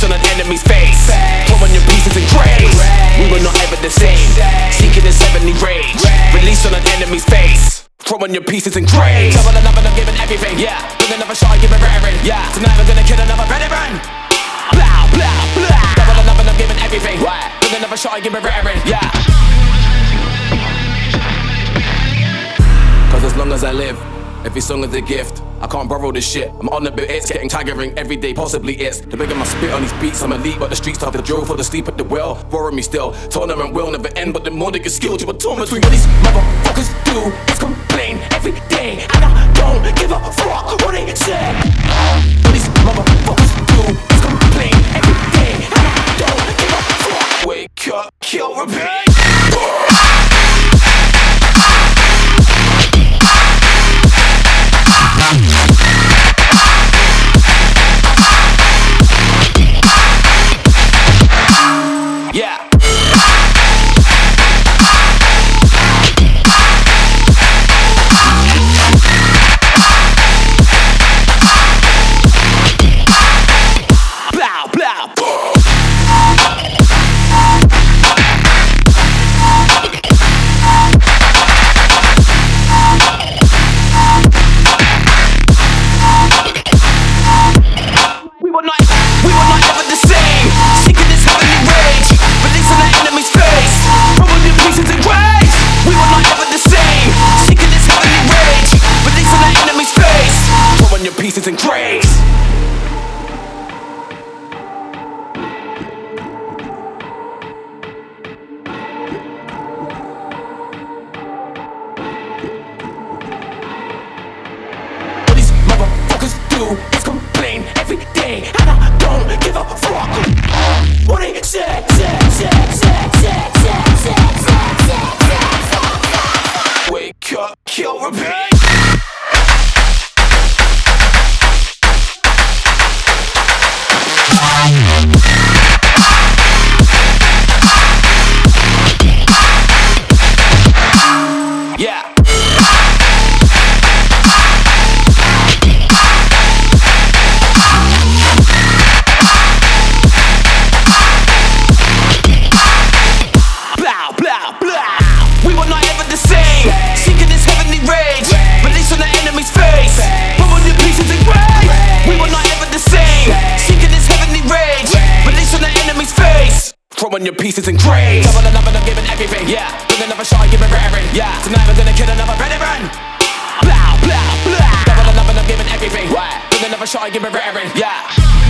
Release on an enemy's face. Throwing your pieces in graves. We were not ever the same. Seeking this heavenly rage. Release on an enemy's face. Throwing your pieces in graves. Double another, I'm giving everything. Yeah, with another shot, give it raring. Yeah, tonight we're gonna kill another veteran. Blah, blah, blah. Double another, I'm giving everything. With another shot, give it raring. Yeah. Cause as long as I live, every song is a gift. I can't borrow this shit. I'm on the bit, it's getting tiring every day, possibly it's the bigger my spit on these beats. I'm elite, but the streets have the drill for the sleep at the well. Boring me still. Tournament will never end, but the more they get skilled, you will torn between what these motherfuckers do is complain every day, and I don't give a fuck what they say. What these motherfuckers do is complain every day, and I don't give a fuck. Wake up, kill, repeat. Yeah. Blah, blah, boom. We were not ever the same. Seeking this heavenly rage. Releasing the enemy's face. Throwing your pieces in graves. We were not ever the same. Seeking this heavenly rage. Releasing the enemy's face. Throwing your pieces in graves. What these motherfuckers do is complain every day, and I don't give a fuck what they say. Wake up, kill, repeat. Yeah. Blah, blah, blah. We were not ever the same. Seeking this heavenly rage. Release on the enemy's face. Throwing your pieces in graves. We were not ever the same. Seeking this heavenly rage. Release on the enemy's face. Throwing your pieces in graves. Double another, I'm giving everything. Yeah, with another shot, give it raring. Yeah, tonight we're gonna kill another veteran. Blah, blah, blah. Double another, I'm giving everything. With another shot, give it raring. Yeah.